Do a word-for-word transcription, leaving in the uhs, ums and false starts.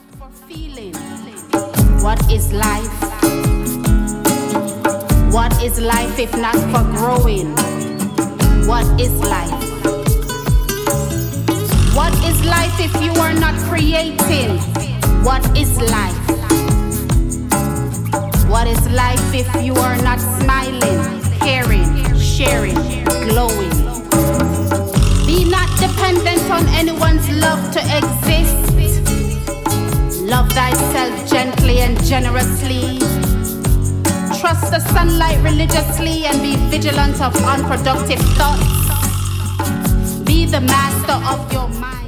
for feeling. What is life? What is life if not for growing? What is life? What is life if you are not creating? What is life? What is life if you are not smiling, caring, sharing, glowing? Be not dependent on anyone's love to exist. Love thyself gently and generously. Trust the sunlight religiously and be vigilant of unproductive thoughts. Be the master of your mind.